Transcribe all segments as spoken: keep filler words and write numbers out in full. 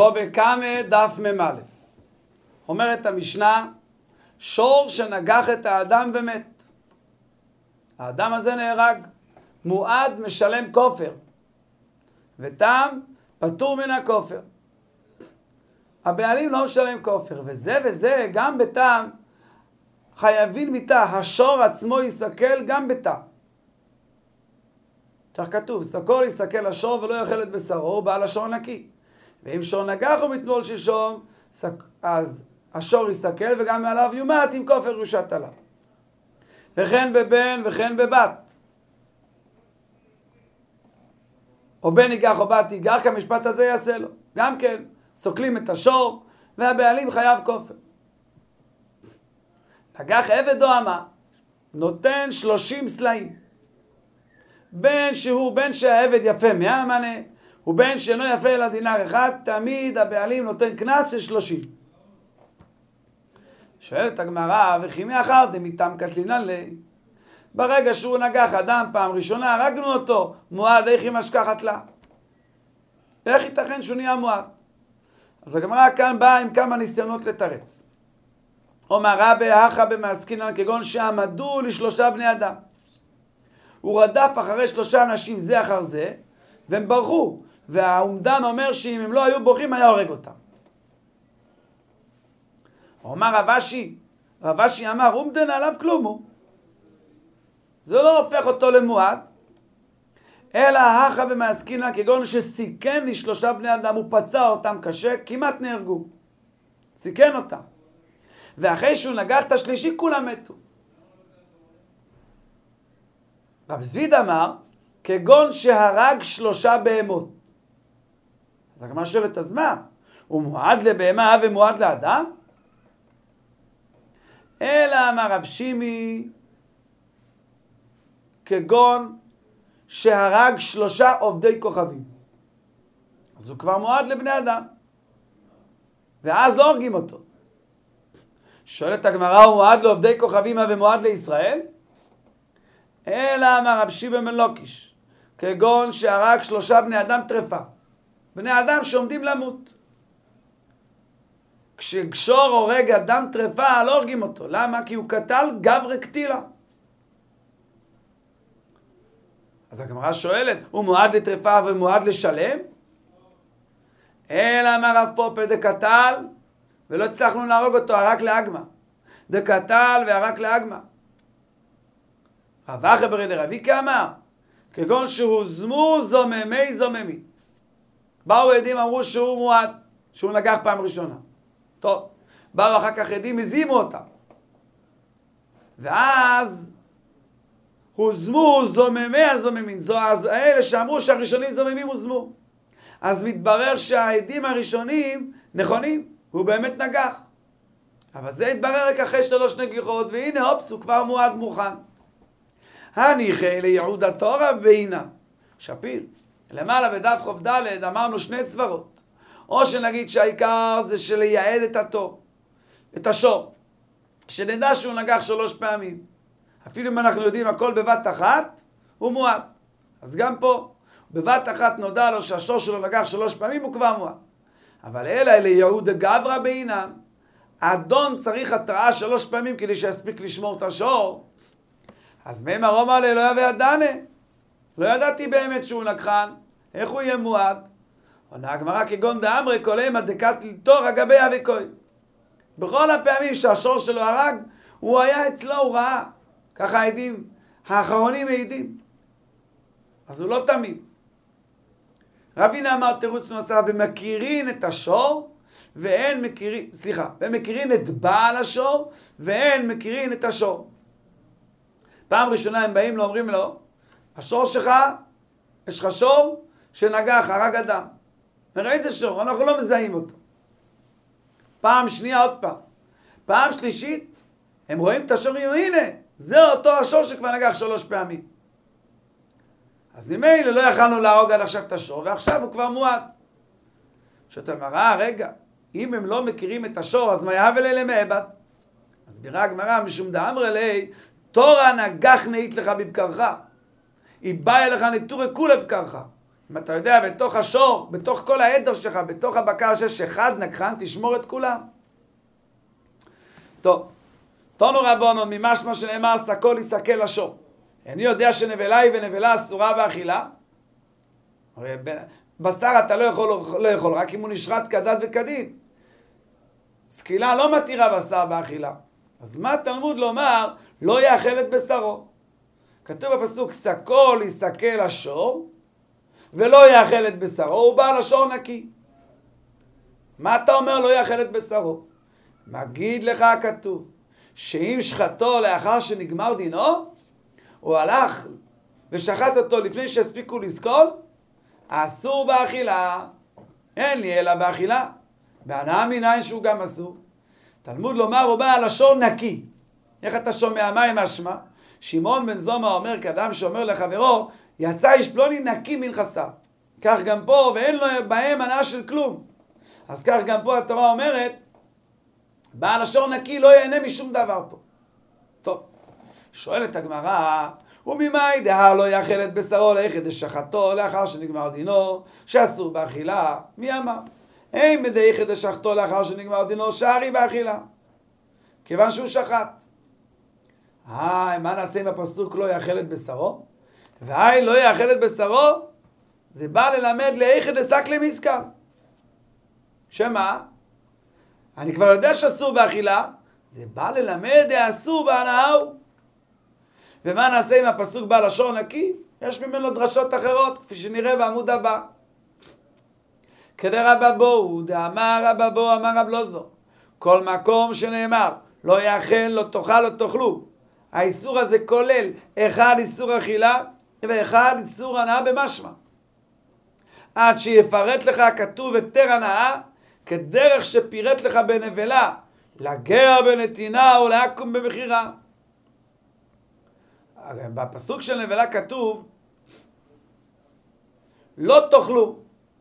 בו בקמה דף ממ. אומרת המשנה, שור שנגח את האדם ומת. האדם הזה נהרג, מועד משלם כופר, ותם פטור מן הכופר. הבעלים לא משלם כופר, וזה וזה גם בתם חייבים מיתה, השור עצמו יסכל גם בתם. כך כתוב, סקול יסכל השור ולא יאכל את בשרו, הוא בעל השור נקי. ואם שור נגח ומתנול שלשום, אז השור יסכל וגם מעליו יומת עם כופר יושת עליו. וכן בבן וכן בבת. או בן ניגח או בת ייגח, כי המשפט הזה יעשה לו. גם כן, סוקלים את השור והבעלים חייב כופר. נגח עבד או אמה, נותן שלושים סלעים. בין שהוא, בין שהעבד יפה מאה מנה, ובין שאינו יפה אלא דינר אחד, תמיד הבעלים נותן קנס של שלושים. שואלת הגמרא, וכי מאחר דמיתם קטלינן לי? ברגע שהוא נגח אדם פעם ראשונה, הרגנו אותו, מועד איך היא משכחת לה? איך ייתכן שהוא נהיה מועד? אז הגמרא כאן באה עם כמה ניסיונות לתרץ. אומר רבי אחא במעסקינן כגון שעמדו לשלושה בני אדם. הוא רדף אחרי שלושה אנשים זה אחר זה, והם ברחו. והעומדן אומר שאם הם לא היו בורחים, היה הורג אותם. אומר רב אשי, רב אשי אמר, עומדן עליו כלום הוא. זה לא הופך אותו למועד, אלא אחא במעסקינן כגון שסיכן לשלושה בני אדם, הוא פצע אותם קשה, כמעט נהרגו. סיכן אותם. ואחרי שהוא נגח את השלישי, כולם מתו. רב זביד אמר, כגון שהרג שלושה בהמות. אז הגמרא שואלת, אז מה? הוא מועד לבהמה ומועד לאדם? אלא אמר רב שימי, כגון שהרג שלושה עובדי כוכבים. אז הוא כבר מועד לבני אדם. ואז לא הורגים אותו. שואלת הגמרא, הוא מועד לעובדי כוכבים ומועד לישראל? אלא אמר רב שיבה בן לוקיש, כגון שהרג שלושה בני אדם טרפה. בני אדם שעומדים למות. כשגשור הורג אדם טרפה, לא הורגים אותו. למה? כי הוא קטל גברי קטילה. אז הגמרא שואלת, הוא מועד לטרפה ומועד לשלם? אלא אמר רב פופה דקטל, ולא הצלחנו להרוג אותו, הרק לאגמה. דקטל והרק לאגמה. רב אחא ברי דרביקה אמר, כגון שהוזמו זוממי זוממים. באו עדים אמרו שהוא מועד, שהוא נגח פעם ראשונה. טוב, באו אחר כך עדים, הזימו אותם. ואז הוזמו זוממי הזוממים. זו אז האלה שאמרו שהראשונים זוממים הוזמו. אז מתברר שהעדים הראשונים נכונים, הוא באמת נגח. אבל זה התברר רק אחרי שלוש נגיחות, והנה הופס, הוא כבר מועד מוכן. הניחי ליעוד התורה בעינה. שפיר, למעלה בדף חוב ד' אמרנו שני סברות. או שנגיד שהעיקר זה שלייעד את התור, את השור. שנדע שהוא נגח שלוש פעמים. אפילו אם אנחנו יודעים הכל בבת אחת, הוא מועד. אז גם פה, בבת אחת נודע לו שהשור שלו נגח שלוש פעמים, הוא כבר מועד. אבל אלא ליעוד גברא בעינם, האדון צריך התראה שלוש פעמים כדי שיספיק לשמור את השור. אז מי מרום עלי לא יביא הדנה. לא ידעתי באמת שהוא נגחן. איך הוא יהיה מועד? עונה הגמרא כגון דאמרי כל אימא דקת תור אגבי אביקוי. בכל הפעמים שהשור שלו הרג, הוא היה אצלו, הוא ראה. ככה העדים, האחרונים העידים. אז הוא לא תמיד. רבינה אמר תירוץ נוסף, ומכירין את השור, ואין מכירין, סליחה, ומכירין את בעל השור, ואין מכירין את השור. פעם ראשונה הם באים לו, אומרים לו, השור שלך, יש לך שור שנגח, הרג אדם. נראה איזה שור, אנחנו לא מזהים אותו. פעם שנייה עוד פעם. פעם שלישית, הם רואים את השור, הנה, זה אותו השור שכבר נגח שלוש פעמים. אז ממילא לא יכלנו להרוג עד עכשיו את השור, ועכשיו הוא כבר מועד. שאתה מראה, רגע, אם הם לא מכירים את השור, אז מה יהווה לי למעבד? מסבירה הגמרא, משום דאמר לי, תורה נגח נאית לך בבקרך. היא באה אליך נטורי כולה בקרך. אם אתה יודע, בתוך השור, בתוך כל העדר שלך, בתוך הבקר שיש אחד נגחן, תשמור את כולם. טוב, תונו רבונו, ממשמע שנאמר, סקול יסקל לשור. אני יודע שנבלה היא ונבלה אסורה באכילה. הרי בשר אתה לא יכול לאכול, רק אם הוא נשחט כדת וכדין. סקילה לא מתירה בשר באכילה. אז מה תלמוד לומר, לא יאכל את בשרו? כתוב בפסוק, סקול יסקל לשור, ולא יאכל את בשרו, הוא בא לשור נקי. מה אתה אומר לא יאכל את בשרו? מגיד לך הכתוב, שאם שחטו לאחר שנגמר דינו, הוא הלך ושחט אותו לפני שהספיקו לסקול, אסור באכילה. אין לי אלא באכילה. בהנאה מניין שהוא גם אסור. תלמוד לומר, הוא בא לשור נקי. איך אתה שומע מה עם משמע? שמעון בן זומא אומר, כאדם שאומר לחברו, יצא איש פלוני נקי מן חסר. כך גם פה, ואין לו בהם הנאה של כלום. אז כך גם פה התורה אומרת, בעל השור נקי לא ייהנה משום דבר פה. טוב, שואלת הגמרא, וממאי דהר לא יאכל את בשרו לאחד דשחטו לאחר שנגמר דינו, שאסור באכילה? מי אמר? אין מדאיחד דשחטו לאחר שנגמר דינו, שערי באכילה. כיוון שהוא שחט. אה, מה נעשה עם הפסוק לא יאכל את בשרו? והי לא יאכל את בשרו, זה בא ללמד לאיכד דסק למזכר. שמה? אני כבר יודע שאסור באכילה, זה בא ללמד האסור בהנאהו. ומה נעשה עם הפסוק בא לשור נקי? יש ממנו דרשות אחרות, כפי שנראה בעמוד הבא. כדרבא בוהו, דאמר רבא בוהו, אמר רב לוזו. כל מקום שנאמר, לא יאכל, לא תאכל, לא תאכלו. האיסור הזה כולל אחד איסור אכילה, ואחד איסור הנאה במשמע. עד שיפרט לך הכתוב היתר הנאה, כדרך שפירט לך בנבלה, לגר בנתינה או לעקום במחירה. בפסוק של נבלה כתוב, לא תאכלו.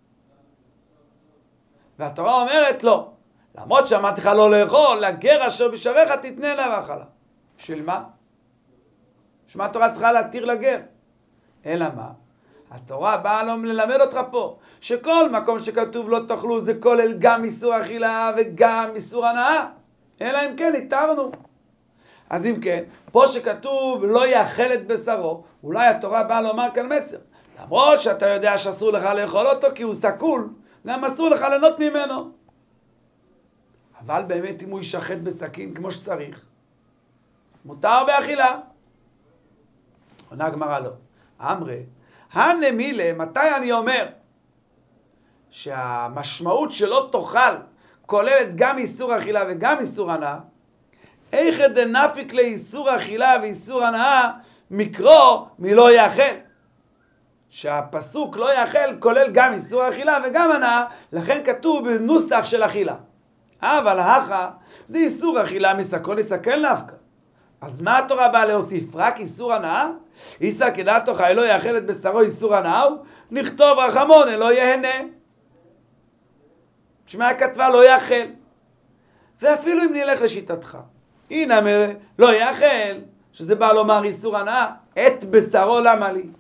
והתורה אומרת לא. למרות שאמרתי לך לא לאכול, לגר אשר בשעריך תתננה ואכלה. בשביל מה? שמה התורה צריכה להתיר לגר? אלא מה? התורה באה ללמד אותך פה, שכל מקום שכתוב לא תאכלו זה כולל גם איסור אכילה וגם איסור הנאה. אלא אם כן, התרנו. אז אם כן, פה שכתוב לא יאכל את בשרו, אולי התורה באה לומר כאן מסר. למרות שאתה יודע שאסור לך לאכול אותו כי הוא סקול, גם אסור לך ליהנות ממנו. אבל באמת אם הוא יישחט בסכין כמו שצריך, מותר באכילה. עונה הגמרא לא. אמרי, הנמילה, מתי אני אומר שהמשמעות שלא תאכל כוללת גם איסור אכילה וגם איסור הנאה? איך דנפיק לאיסור אכילה ואיסור הנאה מקרו מלא יאכל. שהפסוק לא יאכל כולל גם איסור אכילה וגם הנאה, לכן כתוב בנוסח של אכילה. אבל הכה דאיסור אכילה מסקול יסקל נפקא. אז מה התורה באה להוסיף? רק איסור הנאה? איסא כדעתו חי לא יאכל את בשרו איסור הנאה, נכתוב רחמון לא יהנה. שמע כתבה לא יאכל. ואפילו אם נלך לשיטתך, הנה לא יאכל, שזה בא לומר איסור הנאה, את בשרו למה לי?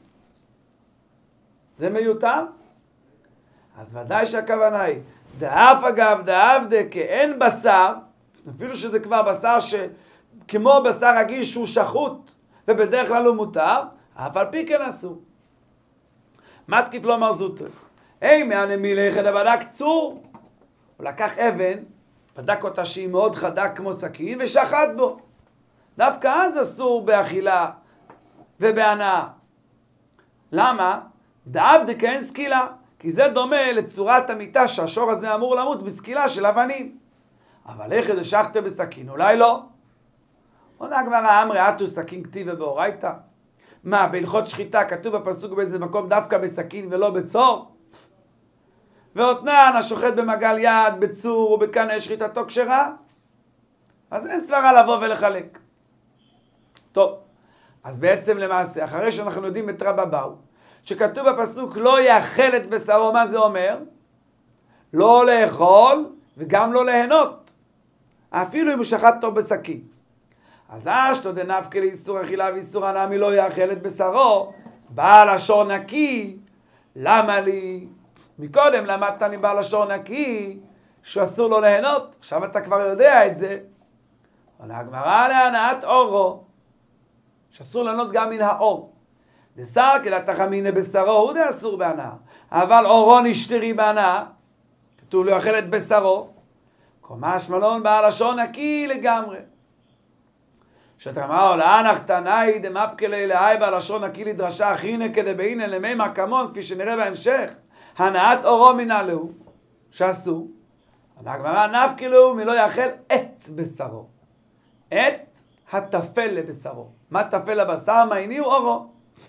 זה מיותר? אז ודאי שהכוונה היא, דאף אגב דאבדה כאין בשר, אפילו שזה כבר בשר ש... כמו בשר רגיל שהוא שחוט, ובדרך כלל הוא מותר, אף על פי כן אסור. מתקיף לא אמר זוטר. היי, מהנמילה אחד בדק צור. הוא לקח אבן, בדק אותה שהיא מאוד חדה כמו סכין, ושחט בו. דווקא אז אסור באכילה ובהנאה. למה? דאבדה כאין סקילה. כי זה דומה לצורת המיטה שהשור הזה אמור למות בסקילה של אבנים. אבל איך דשחט בסכין? אולי לא. עונה הגמרא, אמרי אתו סכין כתיב באורייתא? מה, בהלכות שחיטה כתוב בפסוק באיזה מקום דווקא בסכין ולא בצור? ואותנן השוחט במגל יד, בצור ובקנה שחיטתו כשרה? אז אין סברה לבוא ולחלק. טוב, אז בעצם למעשה, אחרי שאנחנו יודעים את רבא באו, שכתוב בפסוק לא יאכל את בשרו, מה זה אומר? לא לאכול וגם לא ליהנות. אפילו אם הוא שחט טוב בסכין. אז אשתו דנפקא לאיסור אכילה ואיסור הנאה מלא יאכל את בשרו, בעל השור נקי, למה לי? מקודם למדת מבעל לשון נקי שאסור לו ליהנות, עכשיו אתה כבר יודע את זה. עונה הגמרא להנאת אורו, שאסור ליהנות גם מן האור. דסר כדתך אמינא בשרו, הוא די אסור בהנאה. אבל אורו נשתרי בהנאה, כתוב לו יאכל את בשרו. קומש מלון בעל לשון נקי לגמרי. שאתה אמר, לאנך תנאי דמפקלי לאי בעל לשון נקי לדרשה אחינא כדבעינא למימא כמון, כפי שנראה בהמשך, הנאת אורו מנהלהו, שאסור. הגמרא נפקא לו מלא יאכל את בשרו. את הטפל לבשרו. מה טפל לבשר? מעייני הוא אורו.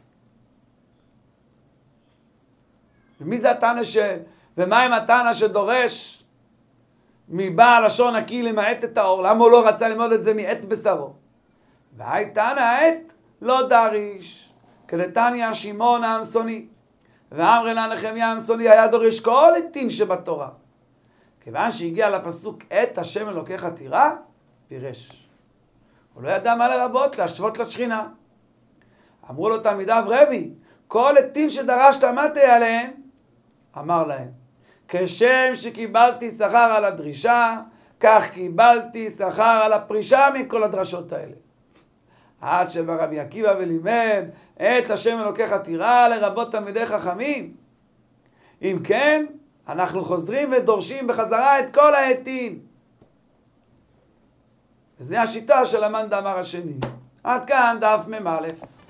ומי זה התנא ש... ומה עם התנא שדורש מבעל לשון נקי למעט את האור? למה הוא לא רצה ללמוד את זה מעת בשרו? והי תנא עת לא דריש. כדתניא שמעון העמסוני. ואמרי לה נחמיה העמסוני היה דורש כל עתין שבתורה. כיוון שהגיע לפסוק את השם אלוקיך תירא, פירש. הוא לא ידע מה לרבות, להשוות לשכינה. אמרו לו תלמידיו, רבי, כל עתין שדרשת מה תהיה עליהן? אמר להם, כשם שקיבלתי שכר על הדרישה, כך קיבלתי שכר על הפרישה מכל הדרשות האלה. עד שבא רבי עקיבא ולימד את השם אלוקיך תירא לרבות תלמידי חכמים. אם כן, אנחנו חוזרים ודורשים בחזרה את כל העתין. וזה השיטה של המאן דאמר השני. עד כאן דף מ"א.